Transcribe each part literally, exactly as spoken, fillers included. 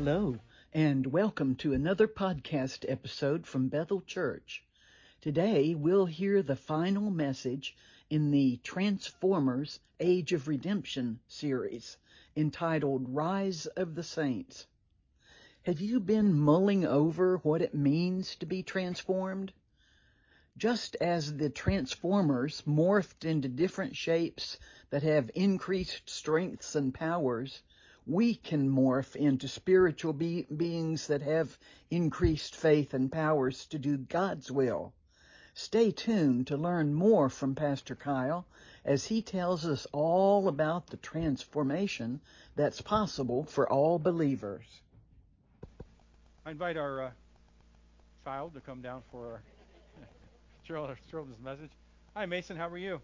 Hello, and welcome to another podcast episode from Bethel Church. Today, we'll hear the final message in the Transformers Age of Redemption series, entitled Rise of the Saints. Have you been mulling over what it means to be transformed? Just as the Transformers morphed into different shapes that have increased strengths and powers, we can morph into spiritual be- beings that have increased faith and powers to do God's will. Stay tuned to learn more from Pastor Kyle as he tells us all about the transformation that's possible for all believers. I invite our uh, child to come down for our children's message. Hi, Mason. How are you?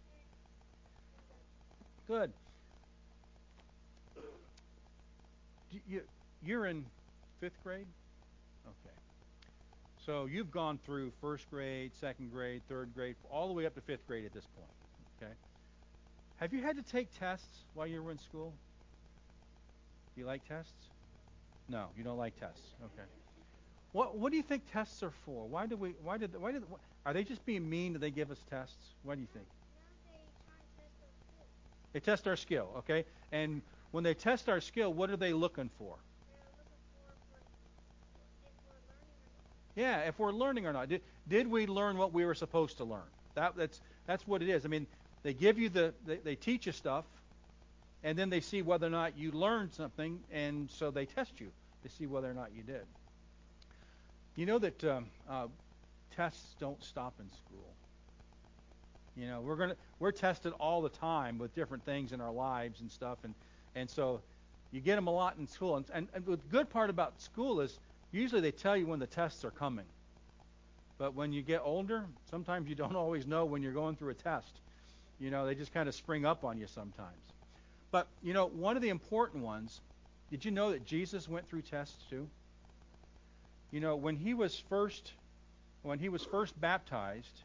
Good. You, you're in fifth grade? Okay. So you've gone through first grade, second grade, third grade, all the way up to fifth grade at this point. Okay. Have you had to take tests while you were in school? Do you like tests? No, you don't like tests. Okay. What What do you think tests are for? Why do we? Why did? Why did? Are they just being mean that they give us tests? What do you think? They test our skill, okay? And when they test our skill, what are they looking for? Yeah, if we're learning or not. Did, did we learn what we were supposed to learn? That, that's that's what it is. I mean, they give you the they, they teach you stuff, and then they see whether or not you learned something, and so they test you to see whether or not you did. You know that um, uh, tests don't stop in school. You know, we're gonna we're tested all the time with different things in our lives and stuff, and and so you get them a lot in school. And, and, and the good part about school is usually they tell you when the tests are coming. But when you get older, sometimes you don't always know when you're going through a test. You know, they just kind of spring up on you sometimes. But you know, one of the important ones. Did you know that Jesus went through tests too? You know, when he was first when he was first baptized.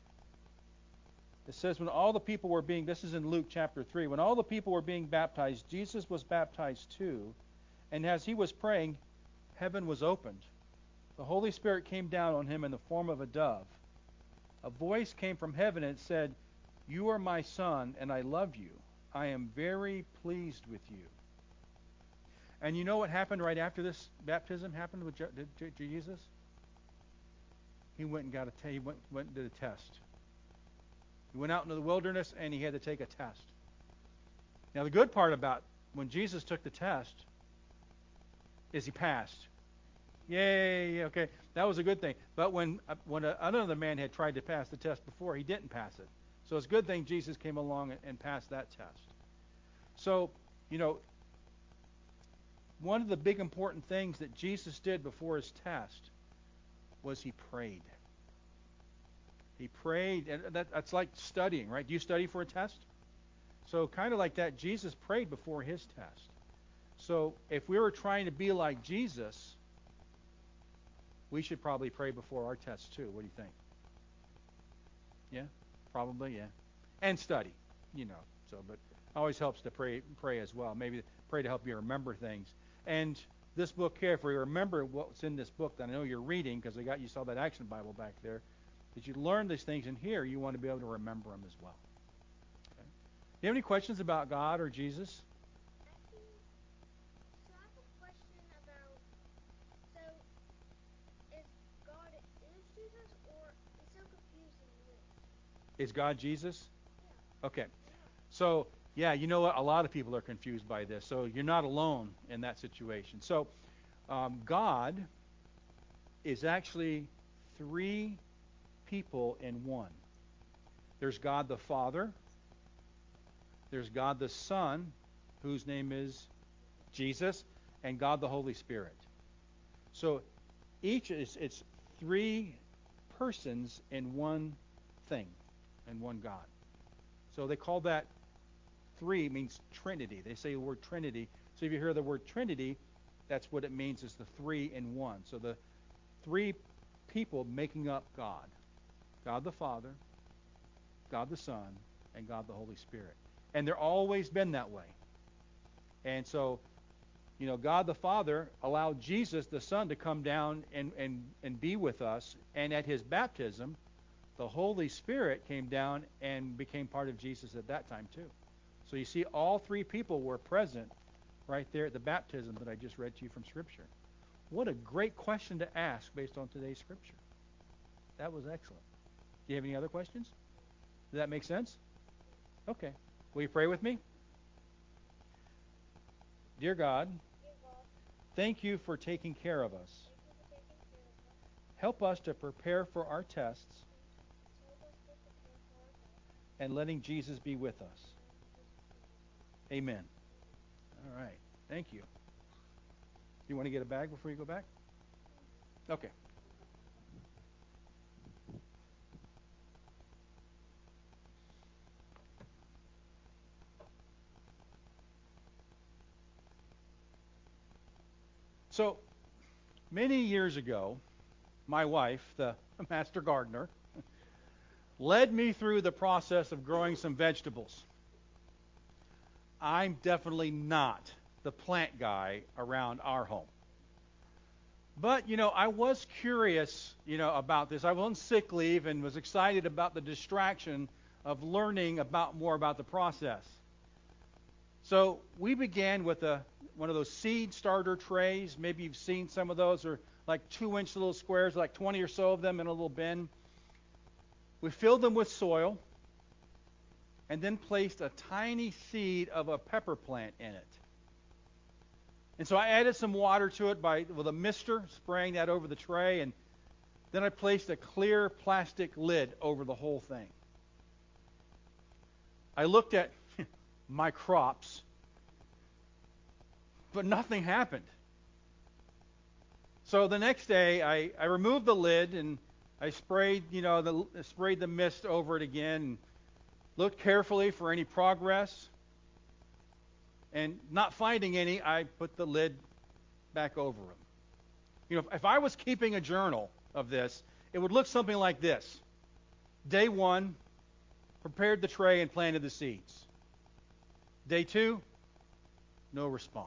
It says when all the people were being, this is in Luke chapter three, when all the people were being baptized, Jesus was baptized too. And as he was praying, heaven was opened. The Holy Spirit came down on him in the form of a dove. A voice came from heaven and said, "You are my son, and I love you. I am very pleased with you." And you know what happened right after this baptism happened with Jesus? He went and got a t- he went, went and did a test. He went out into the wilderness and he had to take a test. Now the good part about when Jesus took the test is he passed. Yay! Okay, that was a good thing. But when uh, when uh, another man had tried to pass the test before, he didn't pass it. So it's a good thing Jesus came along and, and passed that test. So you know, one of the big important things that Jesus did before his test was he prayed. He prayed, and that, that's like studying, right? Do you study for a test? So kind of like that, Jesus prayed before his test. So if we were trying to be like Jesus, we should probably pray before our test too. What do you think? Yeah, probably, yeah. And study, you know. So, but it always helps to pray, pray as well. Maybe pray to help you remember things. And this book here, if we remember what's in this book that I know you're reading, because I got you saw that Action Bible back there. As you learn these things in here, you want to be able to remember them as well. Okay. Do you have any questions about God or Jesus? Actually, so I have a question about, so is God is Jesus, or it's so confusing to me. Is God Jesus? Yeah. Okay. So, yeah, you know what? A lot of people are confused by this. So you're not alone in that situation. So um, God is actually three people in one. There's God the Father. There's God the Son, whose name is Jesus, and God the Holy Spirit. So each is it's three persons in one thing, in one God. So they call that three means Trinity. They say the word Trinity. So if you hear the word Trinity, that's what it means is the three in one. So the three people making up God. God the Father, God the Son, and God the Holy Spirit. And they're always been that way. And so, You know, God the Father allowed Jesus the Son to come down and, and, and be with us. And at his baptism, the Holy Spirit came down and became part of Jesus at that time too. So you see, all three people were present right there at the baptism that I just read to you from Scripture. What a great question to ask based on today's Scripture. That was excellent. Do you have any other questions? Does that make sense? Okay. Will you pray with me? Dear God, thank you for taking care of us. Help us to prepare for our tests and letting Jesus be with us. Amen. All right. Thank you. You want to get a bag before you go back? Okay. So, many years ago, my wife, the master gardener, led me through the process of growing some vegetables. I'm definitely not the plant guy around our home. But, you know, I was curious, you know, about this. I was on sick leave and was excited about the distraction of learning about more about the process. So we began with a one of those seed starter trays. Maybe you've seen some of those. They're like two-inch little squares, like twenty or so of them in a little bin. We filled them with soil and then placed a tiny seed of a pepper plant in it. And so I added some water to it by with a mister, spraying that over the tray, and then I placed a clear plastic lid over the whole thing. I looked at my crops, but nothing happened. So the next day, I, I removed the lid and I sprayed, you know, the sprayed the mist over it again, and looked carefully for any progress. And not finding any, I put the lid back over them. You know, if I was keeping a journal of this, it would look something like this. Day one, prepared the tray and planted the seeds. Day two, no response.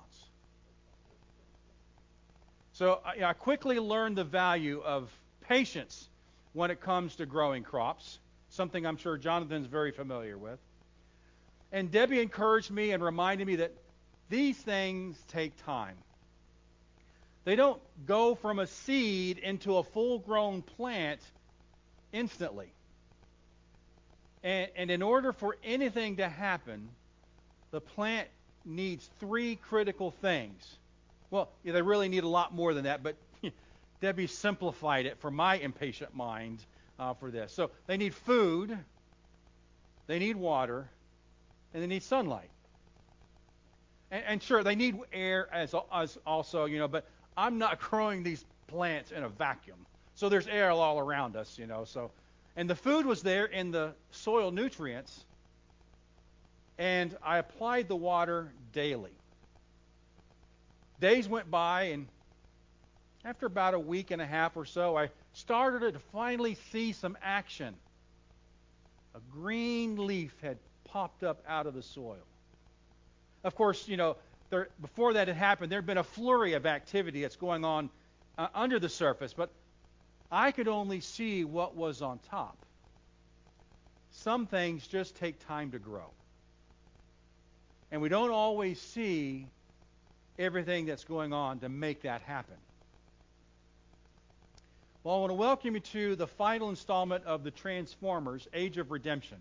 So I, I quickly learned the value of patience when it comes to growing crops, something I'm sure Jonathan's very familiar with. And Debbie encouraged me and reminded me that these things take time. They don't go from a seed into a full-grown plant instantly. And, and in order for anything to happen, the plant needs three critical things. Well, yeah, they really need a lot more than that, but Debbie simplified it for my impatient mind uh, for this. So they need food, they need water, and they need sunlight. And, and sure, they need air as, as also, you know, but I'm not growing these plants in a vacuum. So there's air all around us, you know. So, and the food was there in the soil nutrients, and I applied the water daily. Days went by, and after about a week and a half or so, I started to finally see some action. A green leaf had popped up out of the soil. Of course, you know, there, before that had happened, there had been a flurry of activity that's going on uh, under the surface, but I could only see what was on top. Some things just take time to grow. And we don't always see everything that's going on to make that happen. Well, I want to welcome you to the final installment of the Transformers, Age of Redemption.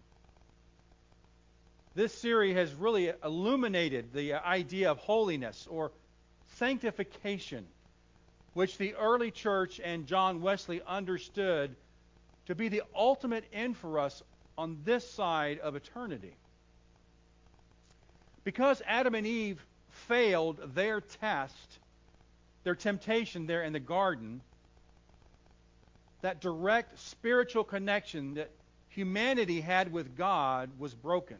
This series has really illuminated the idea of holiness or sanctification, which the early church and John Wesley understood to be the ultimate end for us on this side of eternity. Because Adam and Eve failed their test, their temptation there in the garden, that direct spiritual connection that humanity had with God was broken.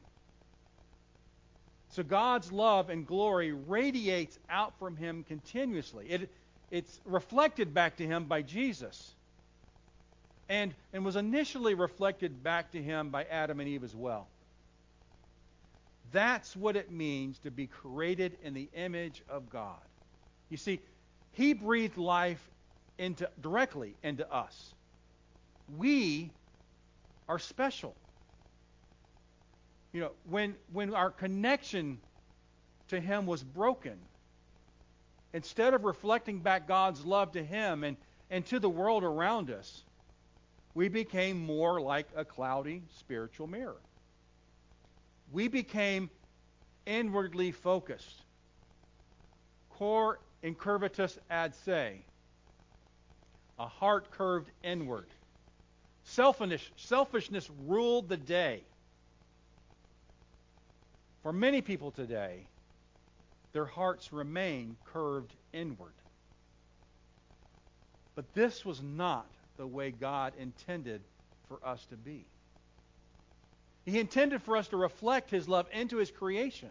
So God's love and glory radiates out from him continuously. It, it's reflected back to him by Jesus. And, and was initially reflected back to him by Adam and Eve as well. That's what it means to be created in the image of God. You see, He breathed life into directly into us. We are special. You know, when when our connection to Him was broken, instead of reflecting back God's love to Him and, and to the world around us, we became more like a cloudy spiritual mirror. We became inwardly focused. Cor incurvatus ad se. A heart curved inward. Selfishness, selfishness ruled the day. For many people today, their hearts remain curved inward. But this was not the way God intended for us to be. He intended for us to reflect His love into His creation.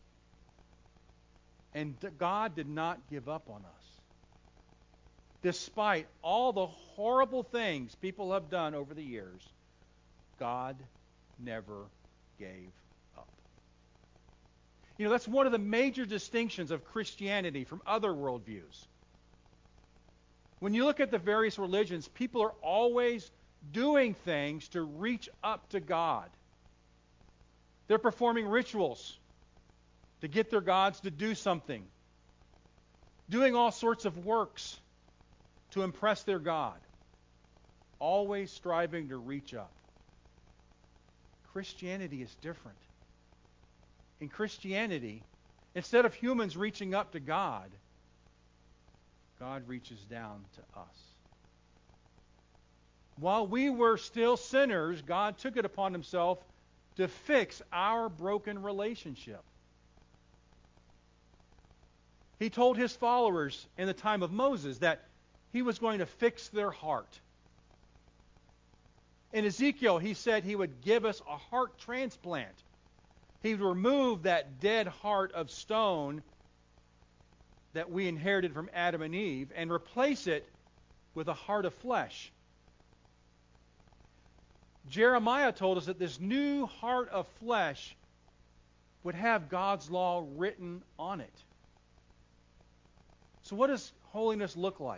And God did not give up on us. Despite all the horrible things people have done over the years, God never gave up. You know, that's one of the major distinctions of Christianity from other worldviews. When you look at the various religions, people are always doing things to reach up to God. They're performing rituals to get their gods to do something. Doing all sorts of works to impress their God. Always striving to reach up. Christianity is different. In Christianity, instead of humans reaching up to God, God reaches down to us. While we were still sinners, God took it upon Himself to fix our broken relationship. He told His followers in the time of Moses that He was going to fix their heart. In Ezekiel, He said He would give us a heart transplant. He would remove that dead heart of stone that we inherited from Adam and Eve and replace it with a heart of flesh. Jeremiah told us that this new heart of flesh would have God's law written on it. So what does holiness look like?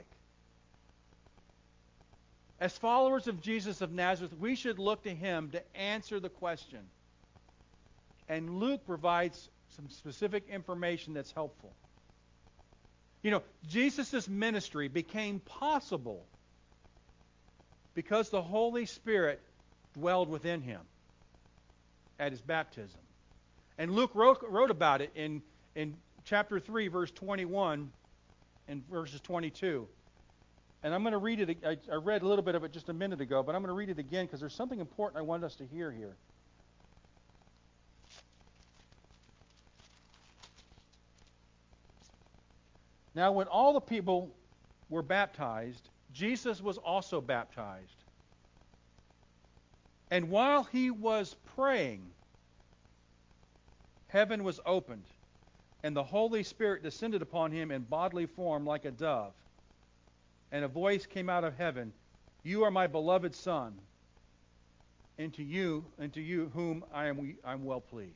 As followers of Jesus of Nazareth, we should look to Him to answer the question. And Luke provides some specific information that's helpful. You know, Jesus' ministry became possible because the Holy Spirit dwelled within Him at His baptism. And Luke wrote, wrote about it in, in chapter three, verse twenty-one and verses twenty-two. And I'm going to read it. I, I read a little bit of it just a minute ago, but I'm going to read it again because there's something important I want us to hear here. Now, when all the people were baptized, Jesus was also baptized. And while He was praying, heaven was opened, and the Holy Spirit descended upon Him in bodily form like a dove. And a voice came out of heaven, "You are my beloved Son, and to you, and to you whom I am I'm well pleased."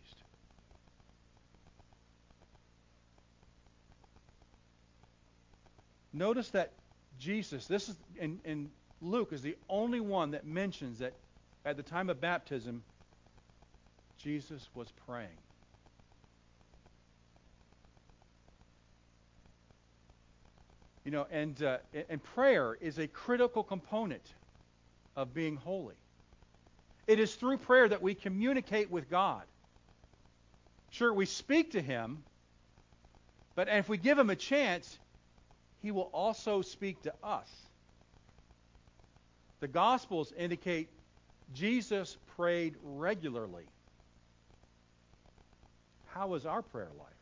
Notice that Jesus, this is, and, and Luke is the only one that mentions that at the time of baptism, Jesus was praying. You know, and uh, and prayer is a critical component of being holy. It is through prayer that we communicate with God. Sure, we speak to Him, but if we give Him a chance, He will also speak to us. The Gospels indicate Jesus prayed regularly. How is our prayer life?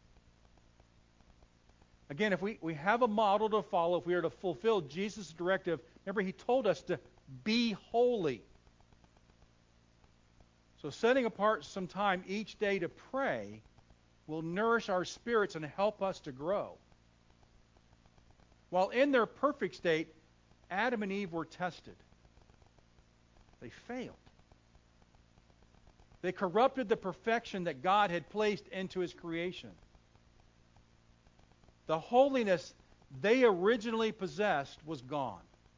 Again, if we, we have a model to follow, if we are to fulfill Jesus' directive, remember He told us to be holy. So setting apart some time each day to pray will nourish our spirits and help us to grow. While in their perfect state, Adam and Eve were tested. They failed. They corrupted the perfection that God had placed into His creation. The holiness they originally possessed was gone.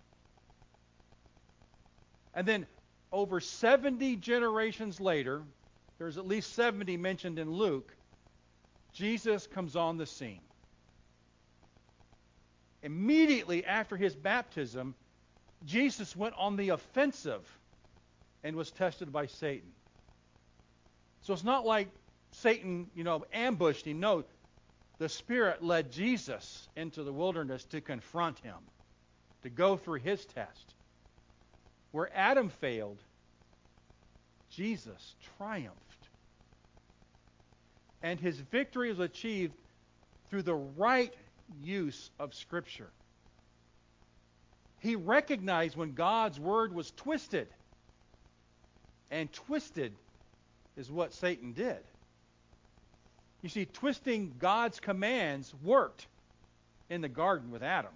And then over seventy generations later, there's at least seventy mentioned in Luke, Jesus comes on the scene. Immediately after his baptism, Jesus went on the offensive and was tested by Satan. So it's not like Satan, you know, ambushed him. No, the Spirit led Jesus into the wilderness to confront him, to go through his test. Where Adam failed, Jesus triumphed. And his victory was achieved through the right use of Scripture. He recognized when God's Word was twisted. And twisted is what Satan did. You see, twisting God's commands worked in the garden with Adam.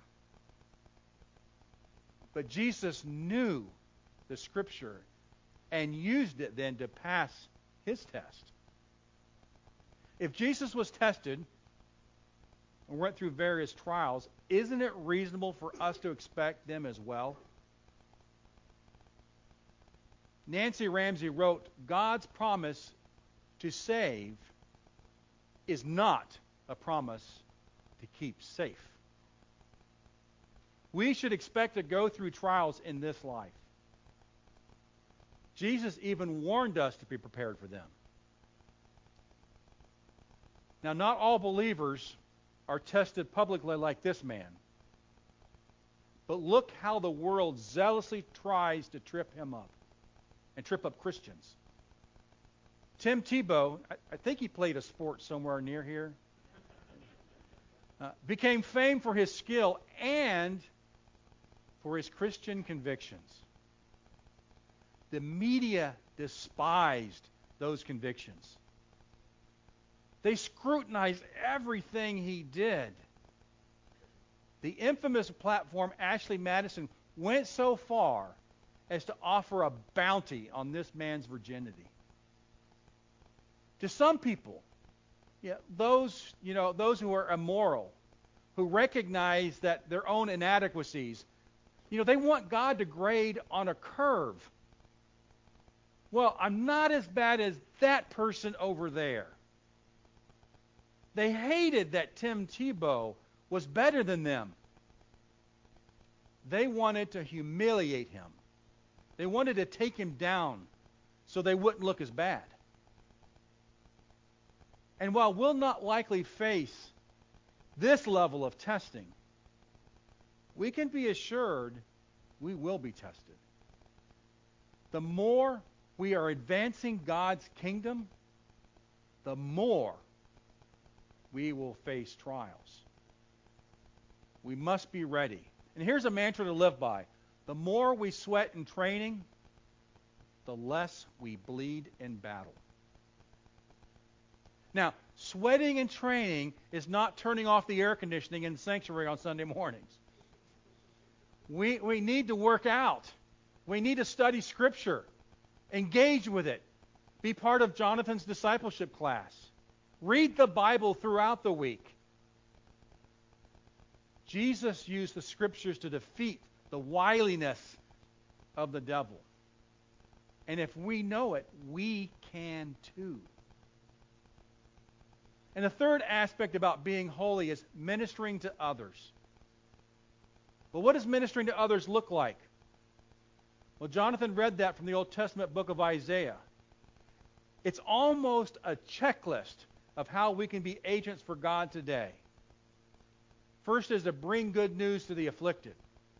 But Jesus knew the Scripture and used it then to pass his test. If Jesus was tested and went through various trials, isn't it reasonable for us to expect them as well? Nancy Ramsey wrote, God's promise to save is not a promise to keep safe. We should expect to go through trials in this life. Jesus even warned us to be prepared for them. Now, not all believers are tested publicly like this man. But look how the world zealously tries to trip him up and trip up Christians. Tim Tebow, I, I think he played a sport somewhere near here, uh, became famed for his skill and for his Christian convictions. The media despised those convictions. They scrutinized everything he did. The infamous platform Ashley Madison went so far as to offer a bounty on this man's virginity. To some people, yeah, those, you know, those who are immoral, who recognize that their own inadequacies, you know, they want God to grade on a curve. Well, I'm not as bad as that person over there. They hated that Tim Tebow was better than them. They wanted to humiliate him. They wanted to take him down so they wouldn't look as bad. And while we'll not likely face this level of testing, we can be assured we will be tested. The more we are advancing God's kingdom, the more we will face trials. We must be ready. And here's a mantra to live by. The more we sweat in training, the less we bleed in battle. Now, sweating in training is not turning off the air conditioning in the sanctuary on Sunday mornings. We, we need to work out. We need to study Scripture. Engage with it. Be part of Jonathan's discipleship class. Read the Bible throughout the week. Jesus used the Scriptures to defeat the wiliness of the devil. And if we know it, we can too. And the third aspect about being holy is ministering to others. But what does ministering to others look like? Well, Jonathan read that from the Old Testament book of Isaiah. It's almost a checklist of how we can be agents for God today. First is to bring good news to the afflicted.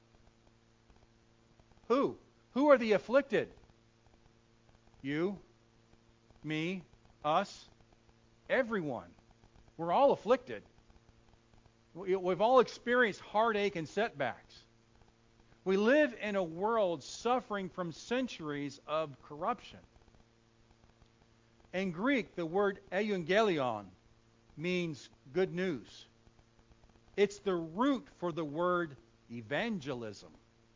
Who? Who are the afflicted? You, me, us, everyone. We're all afflicted. We've all experienced heartache and setbacks. We live in a world suffering from centuries of corruption. In Greek, the word euangelion means good news. It's the root for the word evangelism.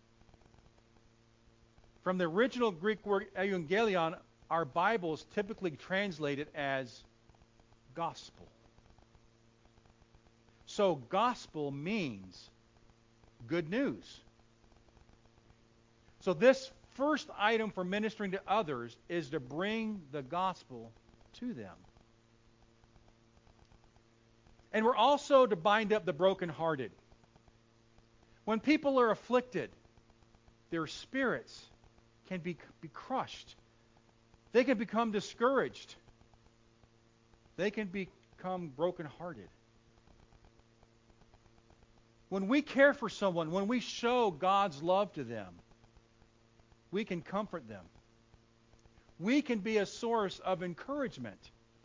From the original Greek word euangelion, our Bibles typically translate it as gospel. So gospel means good news. So this first item for ministering to others is to bring the gospel to them. And we're also to bind up the brokenhearted. When people are afflicted, their spirits can be, be crushed. They can become discouraged. They can become brokenhearted. When we care for someone, when we show God's love to them, we can comfort them. We can be a source of encouragement.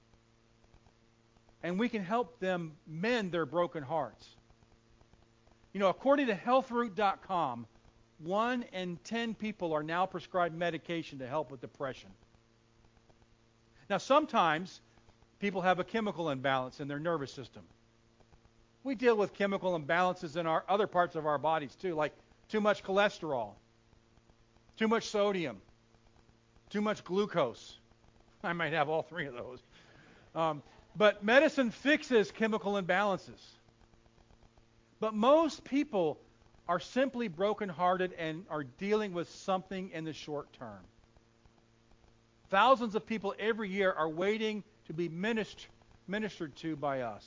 And we can help them mend their broken hearts. You know, according to health root dot com, one in ten people are now prescribed medication to help with depression. Now, sometimes people have a chemical imbalance in their nervous system. We deal with chemical imbalances in our other parts of our bodies too, like too much cholesterol, too much sodium, too much glucose. I might have all three of those. Um, but medicine fixes chemical imbalances. But most people are simply brokenhearted and are dealing with something in the short term. Thousands of people every year are waiting to be minister, ministered to by us.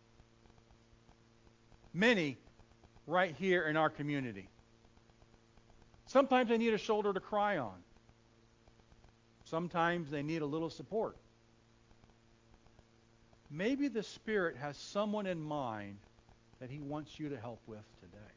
Many right here in our community. Sometimes they need a shoulder to cry on. Sometimes they need a little support. Maybe the Spirit has someone in mind that He wants you to help with today.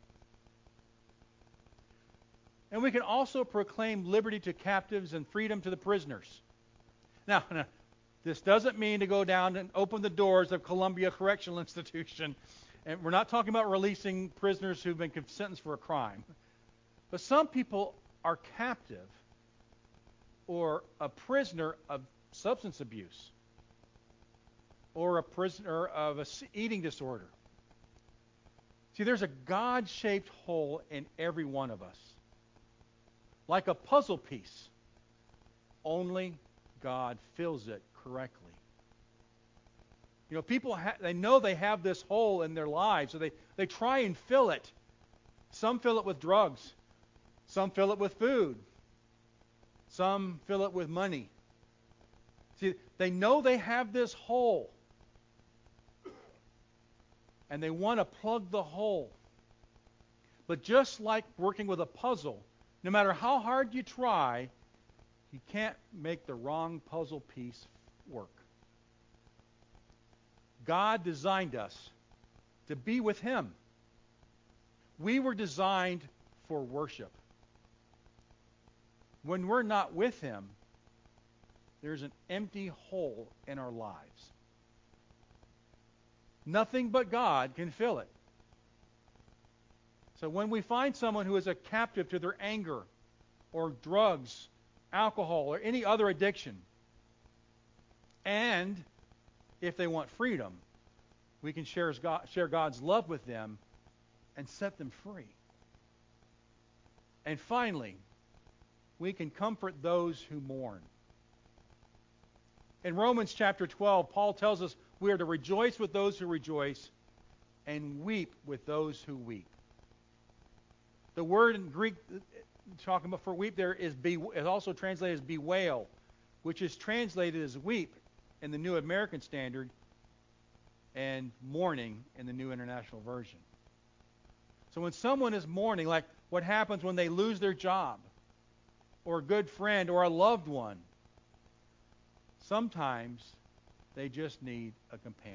And we can also proclaim liberty to captives and freedom to the prisoners. Now, this doesn't mean to go down and open the doors of Columbia Correctional Institution. And we're not talking about releasing prisoners who've been sentenced for a crime. But some people are captive or a prisoner of substance abuse or a prisoner of an eating disorder. See, there's a God-shaped hole in every one of us. Like a puzzle piece. Only God fills it correctly. You know, people, ha- they know they have this hole in their lives, so they, they try and fill it. Some fill it with drugs. Some fill it with food. Some fill it with money. See, they know they have this hole. And they want to plug the hole. But just like working with a puzzle, no matter how hard you try, you can't make the wrong puzzle piece work. God designed us to be with Him. We were designed for worship. When we're not with Him, there's an empty hole in our lives. Nothing but God can fill it. So when we find someone who is a captive to their anger or drugs, alcohol, or any other addiction, and if they want freedom, we can share, God, share God's love with them and set them free. And finally, we can comfort those who mourn. In Romans chapter twelve, Paul tells us we are to rejoice with those who rejoice and weep with those who weep. The word in Greek talking about for weep there is, be, is also translated as bewail, which is translated as weep in the New American Standard and mourning in the New International Version. So when someone is mourning, like what happens when they lose their job or a good friend or a loved one, sometimes they just need a companion.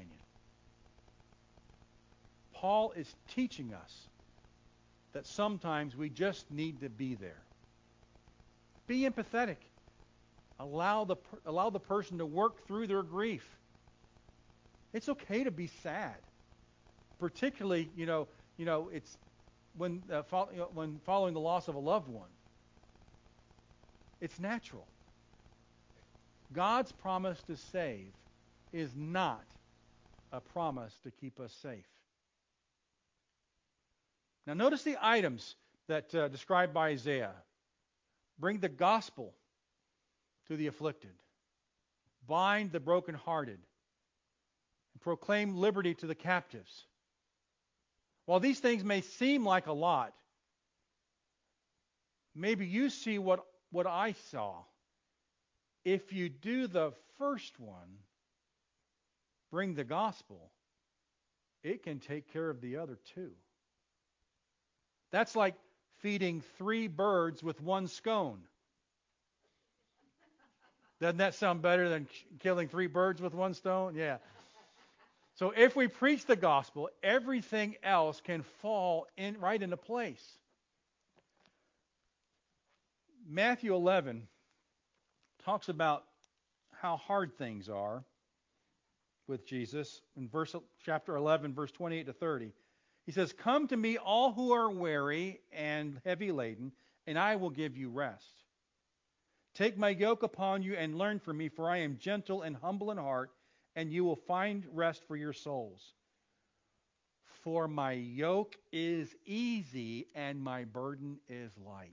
Paul is teaching us that sometimes we just need to be there. Be empathetic. Allow the allow the person to work through their grief. It's okay to be sad, particularly you know you know it's when uh, fo- you know, when following the loss of a loved one. It's natural. God's promise to save is not a promise to keep us safe. Now notice the items that uh, described by Isaiah. Bring the gospel to the afflicted. Bind the brokenhearted. And proclaim liberty to the captives. While these things may seem like a lot, maybe you see what, what I saw. If you do the first one, bring the gospel, it can take care of the other two. That's like feeding three birds with one scone. Doesn't that sound better than killing three birds with one stone? Yeah. So if we preach the gospel, everything else can fall in right into place. Matthew eleven talks about how hard things are with Jesus. In verse chapter eleven, verse twenty-eight to thirty, he says, "Come to me, all who are weary and heavy laden, and I will give you rest. Take my yoke upon you and learn from me, for I am gentle and humble in heart, and you will find rest for your souls. For my yoke is easy and my burden is light."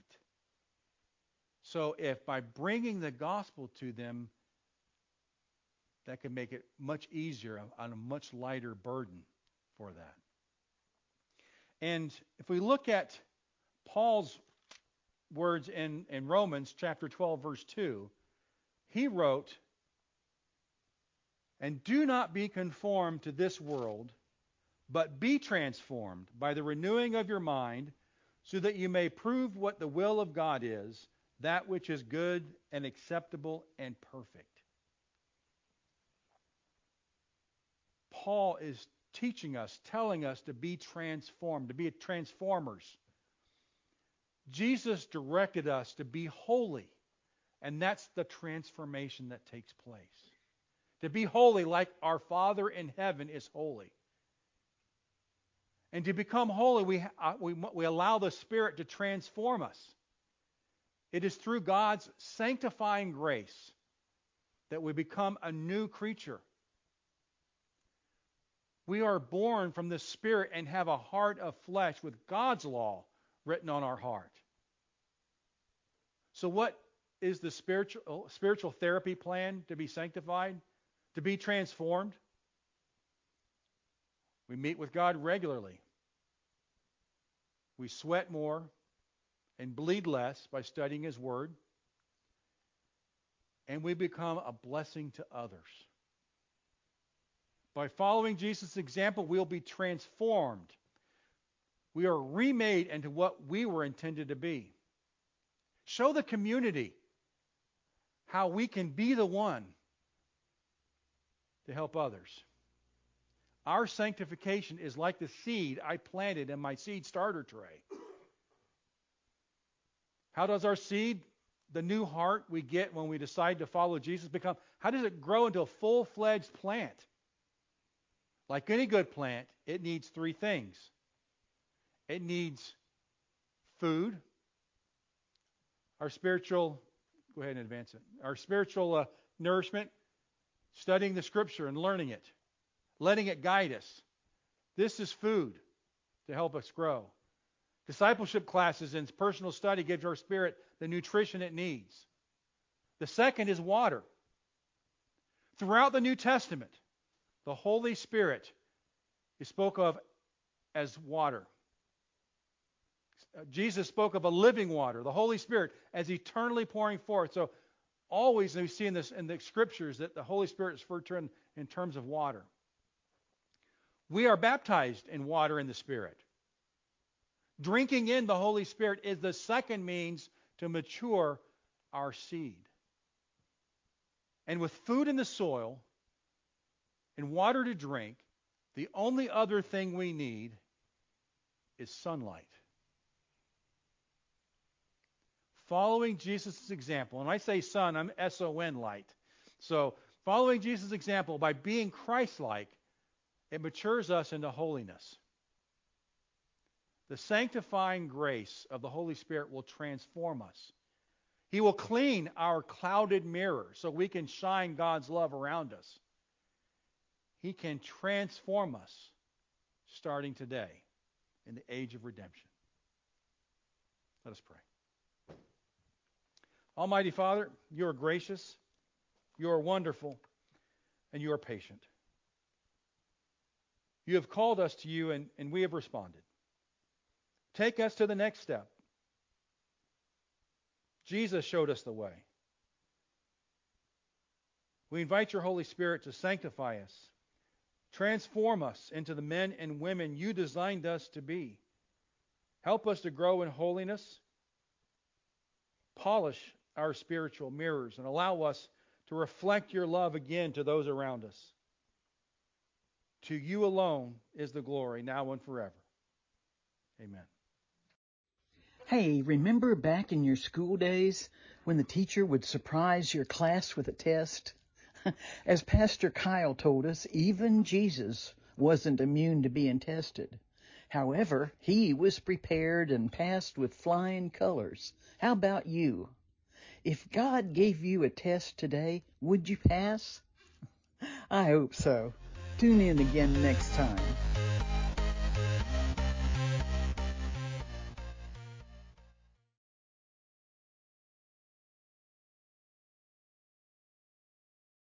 So if by bringing the gospel to them, that can make it much easier on a much lighter burden for that. And if we look at Paul's words in, in Romans chapter twelve, verse two, he wrote, "And do not be conformed to this world, but be transformed by the renewing of your mind, so that you may prove what the will of God is, that which is good and acceptable and perfect." Paul is teaching us, telling us to be transformed, to be transformers. Jesus directed us to be holy, and that's the transformation that takes place. To be holy like our Father in heaven is holy. And to become holy, we, uh, we, we allow the Spirit to transform us. It is through God's sanctifying grace that we become a new creature. We are born from the Spirit and have a heart of flesh with God's law written on our heart. So what is the spiritual, spiritual therapy plan to be sanctified, to be transformed? We meet with God regularly. We sweat more and bleed less by studying His Word. And we become a blessing to others. By following Jesus' example, we'll be transformed. We are remade into what we were intended to be. Show the community how we can be the one to help others. Our sanctification is like the seed I planted in my seed starter tray. How does our seed, the new heart we get when we decide to follow Jesus, become? How does it grow into a full-fledged plant? Like any good plant, it needs three things. It needs food, our spiritual, go ahead and advance it, our spiritual uh, nourishment, studying the Scripture and learning it, letting it guide us. This is food to help us grow. Discipleship classes and personal study gives our spirit the nutrition it needs. The second is water. Throughout the New Testament, the Holy Spirit is spoke of as water. Jesus spoke of a living water, the Holy Spirit, as eternally pouring forth. So always we see in this in the Scriptures that the Holy Spirit is referred to in, in terms of water. We are baptized in water and the Spirit. Drinking in the Holy Spirit is the second means to mature our seed. And with food in the soil and water to drink, the only other thing we need is sunlight. Following Jesus' example, and when I say sun, I'm S O N light. So following Jesus' example by being Christ-like, it matures us into holiness. The sanctifying grace of the Holy Spirit will transform us. He will clean our clouded mirror so we can shine God's love around us. He can transform us starting today in the age of redemption. Let us pray. Almighty Father, you are gracious, you are wonderful, and you are patient. You have called us to you, and, and we have responded. Take us to the next step. Jesus showed us the way. We invite your Holy Spirit to sanctify us, transform us into the men and women you designed us to be. Help us to grow in holiness, polish our spiritual mirrors, and allow us to reflect your love again to those around us. To you alone is the glory, now and forever. Amen. Hey, remember back in your school days when the teacher would surprise your class with a test? As Pastor Kyle told us, even Jesus wasn't immune to being tested. However, he was prepared and passed with flying colors. How about you? If God gave you a test today, would you pass? I hope so. Tune in again next time.